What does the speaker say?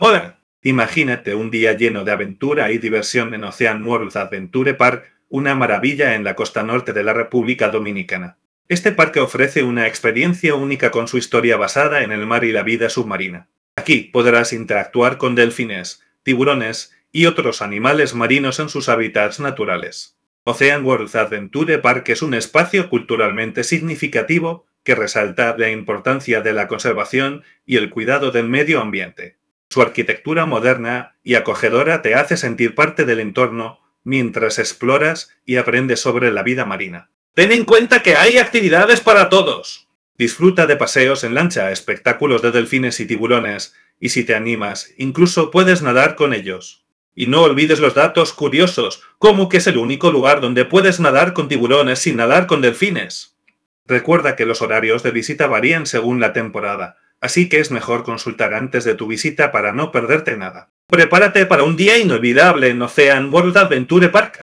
Hola, imagínate un día lleno de aventura y diversión en Ocean World Adventure Park, una maravilla en la costa norte de la República Dominicana. Este parque ofrece una experiencia única con su historia basada en el mar y la vida submarina. Aquí podrás interactuar con delfines, tiburones y otros animales marinos en sus hábitats naturales. Ocean World Adventure Park es un espacio culturalmente significativo que resalta la importancia de la conservación y el cuidado del medio ambiente. Su arquitectura moderna y acogedora te hace sentir parte del entorno mientras exploras y aprendes sobre la vida marina. Ten en cuenta que hay actividades para todos. Disfruta de paseos en lancha, espectáculos de delfines y tiburones, y si te animas, incluso puedes nadar con ellos. Y no olvides los datos curiosos, como que es el único lugar donde puedes nadar con tiburones sin nadar con delfines. Recuerda que los horarios de visita varían según la temporada, así que es mejor consultar antes de tu visita para no perderte nada. Prepárate para un día inolvidable en Ocean World Adventure Park.